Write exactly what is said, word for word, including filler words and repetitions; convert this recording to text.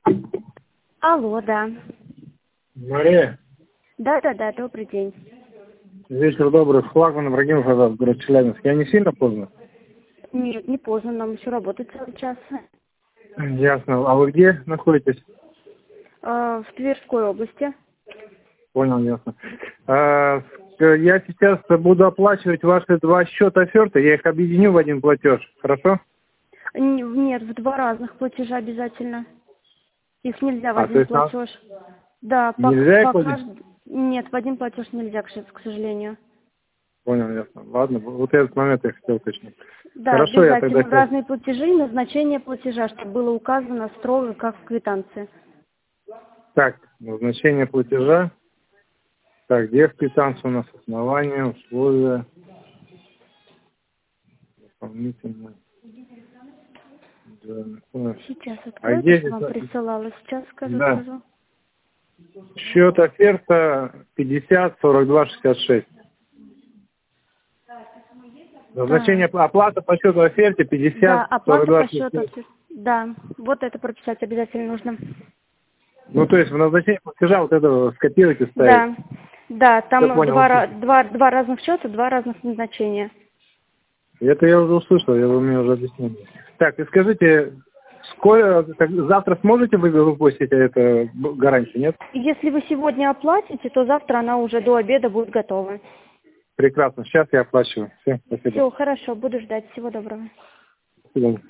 Алло, да. Мария, Да-да-да, добрый день. вечер добрый. Флагман Ибрагимов, это город Челябинск. Я не сильно поздно? Нет, не поздно, нам еще работать целый час. Ясно. А вы где находитесь? А, в Тверской области. Понял, ясно. А, я сейчас буду оплачивать ваши два счета оферты. Я их объединю в один платеж. Хорошо? Н- Нет, в два разных платежа обязательно. Их нельзя в А, то один есть нам платеж. Да, нельзя их пока... вводить? Нет, в один платеж нельзя, к ш- к сожалению. Понял, ясно. Ладно, вот этот момент я хотел уточнить. Да, Хорошо, я тогда обязательно в сейчас... разные платежи и назначение платежа, чтобы было указано строго, как в квитанции. Так, назначение платежа. Так, где в квитанции у нас основания, условия, дополнительно. Да, понял. Сейчас А открою, то, где что вам здесь? присылала. Сейчас скажу Да. сразу. Счет оферта пятьдесят сорок два шестьдесят шесть. Назначение Так. оплата по счету оферте Да, пятьдесят сорок оплата два по шестьдесят счету. шесть. Да, вот это прописать обязательно нужно. Ну, то есть в назначении платежа вот это скопировать и ставить. Да, да, Я там понял. два, ра- два, два разных счета, два разных назначения. Это я уже услышал, я вы мне уже объяснили. Так, и скажите, сколько, так, завтра сможете вы выпустить эту гарантию, нет? Если вы сегодня оплатите, то завтра она уже до обеда будет готова. Прекрасно, сейчас я оплачиваю. Все, спасибо. Все, хорошо, буду ждать. Всего доброго. До свидания.